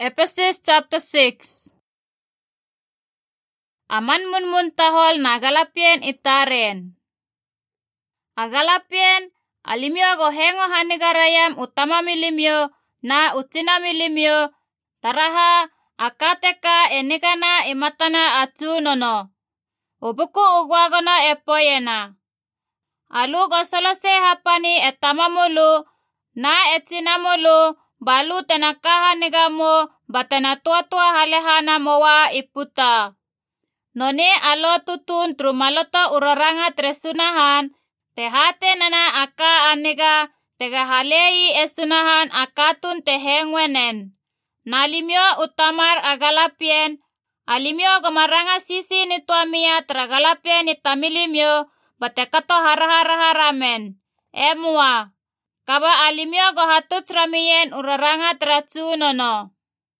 Ephesians chapter 6. Aman mun tahol na Galapien itaren. Agalapien alimio go hengo hanigarayam utama milimio na utina milimio taraha akateka enigana imatana achunono. Ubuku ugwagona epoyena. Alu gosolose hapani etamamulu na etinamulu balu tenakaha nigamo batena tua halehana mowa iputa. Noni alo tutun trumaloto uroranga tresunahan tehate nana aka aniga tega halei esunahan akatun tehengwenen. Nalimyo utamar agalapien alimyo gomaranga sisi nituamia tragalapien itamilimyo batekato haraharamen. Emua. Kaba alimyo go hatut ramien uraranga trachunono.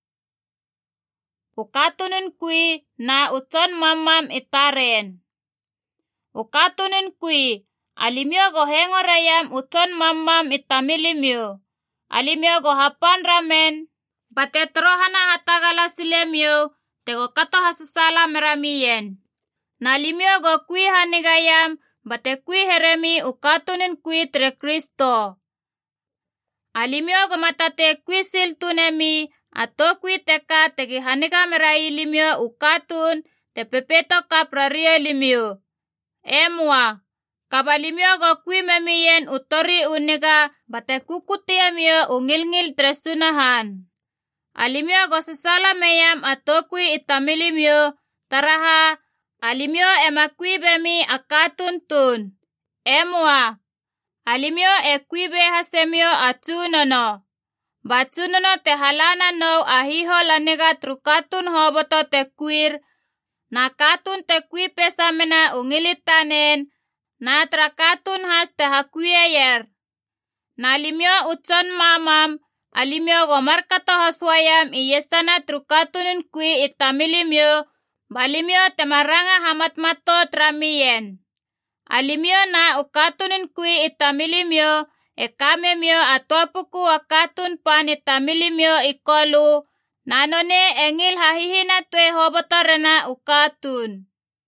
Ukatunun kui na uton mamam itaren. Ukatunun kui alimyo go hengo rayam uton mamam itamilimyo. Alimyo go hapan ramen batetrohana hatagala silemyo tego kato hasasala meramien. Nalimyo go kui hanigayam bate kui heremi ukatunun kui tre Kristo. Alimyo go matate kui siltunemi ato kui teka tegi haniga merai limyo ukatun te pepeto kaprario limyo. Emua, kabalimyo go kui memiyen utori uniga bate kukutiamyo ungilngil tresunahan. Alimyo go sasala meyam ato kui itamilimyo taraha alimyo emakui bemi akatuntun. Emua, alimyo ekui be hasemyo achunono. Bachunono te halana no ahiho laniga trukatun hoboto te kuir. Na katun te kui pesamena ungilitanen. Na trakatun has te hakuyeyer. Na alimyo uchon mamam. Alimyo gomarkato haswayam iyesana trukatunun kui itamilimyo. Balimyo te maranga hamatmato tramiyen. Alimyo na ukatunun kui itamilimyo. Ekamemyo atopuku wakatun pan itamilimyo ikolu. Nanone engil hahihina tue hobotorena ukatun.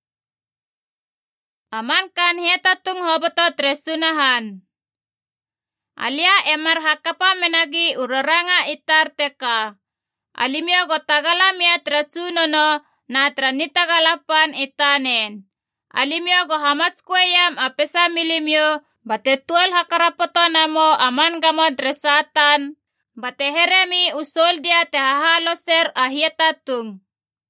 Aman kan hetatung hoboto tresunahan. Alia emar hakapa menagi uroranga itarteka. Alimyo gotagala mia tresunono na tranitagalapan itanen. Alimyo go hamatskweyam apesa milimyo. Bate tual hakarapoto namo aman gamod resatan. Bate heremi usol dia te hahalo ser ahietatung.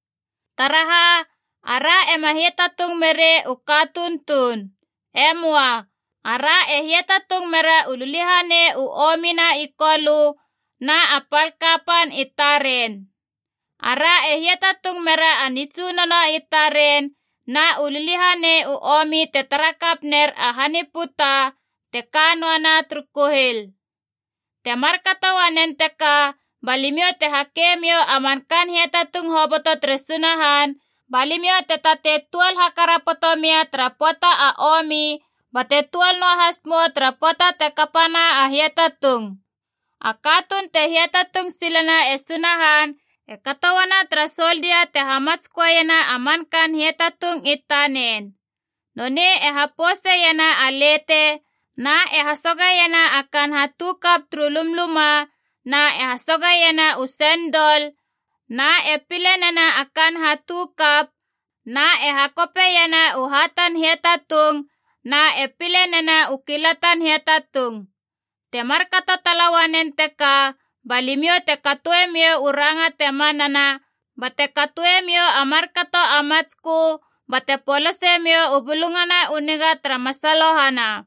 Taraha ara emahietatung mere ukatuntun. Emua ara ehietatung mera ululihane uomina ikolu na apalkapan itaren. Ara ehietatung mera anitsunono itaren. Na ulilihane uomi teterakap ner ahaniputa te kanwana trukuhil. Te markatawanen teka balimyo te hakemyo amankan hietatung hoboto tresunahan. Balimyo te tatetual hakarapotomia trapota aomi. Batetual no hasmo trapota te kapana ahietatung. Akatun te hietatung silana esunahan. Ekatawana trasoldia te hamatskoyena amankan hietatung itanen. None ehapose yana alete, na ehasoga yana akan hatukap trulumluma, na ehasoga yana usendol, na epilenena akan hatukap, na ehakope yana uhatan hietatung, na epilenena ukilatan hietatung. Temar kata talawanen teka, balimyo te katuemyo uranga temanana, bate katuemyo amarkato amatsku, bate polosemyo ubulungana uniga tramasalohana.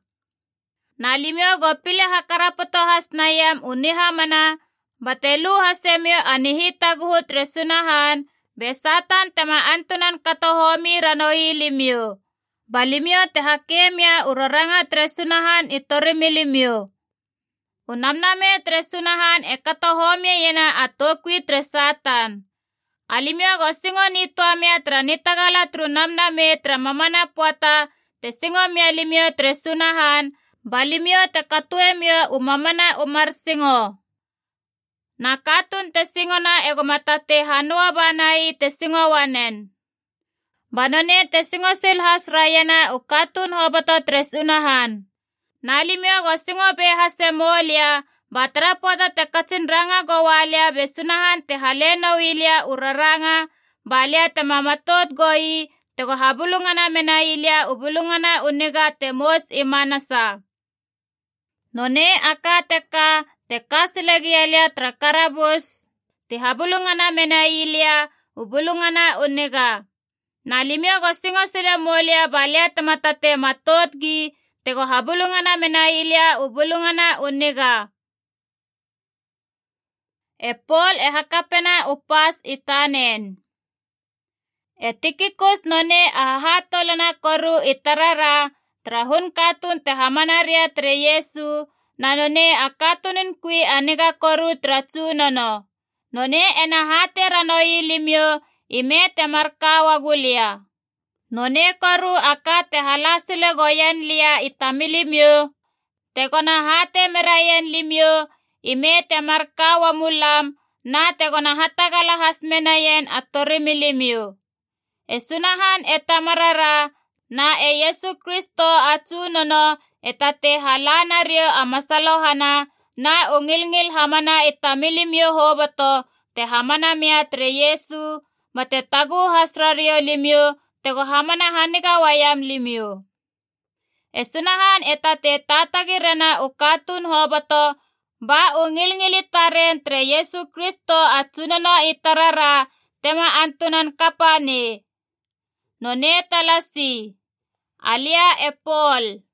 Nalimyo gopile hakarapoto hasnayam unihamana, bate lu hasemyo anihitaguhu tresunahan, besatan tema antunan katohomi ranoi limyo. Balimyo te hakemya uroranga tresunahan itorimilimyo. Unamname tresunahan ekatohomye yena atokwi tresatan. Alimyo gosingo nituamya tranitagala trunamname tramamana puata tesingo mialimyo tresunahan. Balimyo te katuemyo umamana umarsingo. Nakatun te singona ego matate hanua banai te singowanen. Banone te singo silhas rayana ukatun hobato tres unahan. Nalimyo go singo behas molia batra poda te kacin ranga gowalia besunahan te haleno wilia uraranga balia te mamatot goi te go habulungana mena ilia ubulungana uniga te mos imanasa. None akateka te kasilegialia trakarabus te habulungana mena ilia ubulungana uniga. Nalimyo go singo sila molia balia te matate matotgi te go habulungana mena ilia ubulungana uniga. E Paul e hakapena upas itanen. E Tikikus none ahahatolana koru itarara trahun katun te hamanaria tre Yesu na none akatunin kui aniga koru trachunono. None enahate ranoi limyo ime te markawa gulia. None koru akate halasile goyen lia itamilimyo. Te kona hate merayen limyo ime te markawa mulam na te kona hatagala hasmenayen atorimilimyo. Esunahan etamarara na Yesu Kristo atsunono etate halana rio amasalohana na ungilngil hamana itamilimyo hobato te hamana mia tre Yesu mate tagu hasrario limyo te go hamana haniga wayam limyo. Esunahan etate tatagirena ukatun hobato ba ungilngilitaren tre Yesu Kristo atsunono itarara tema antunan kapane. None talasi alia e Paul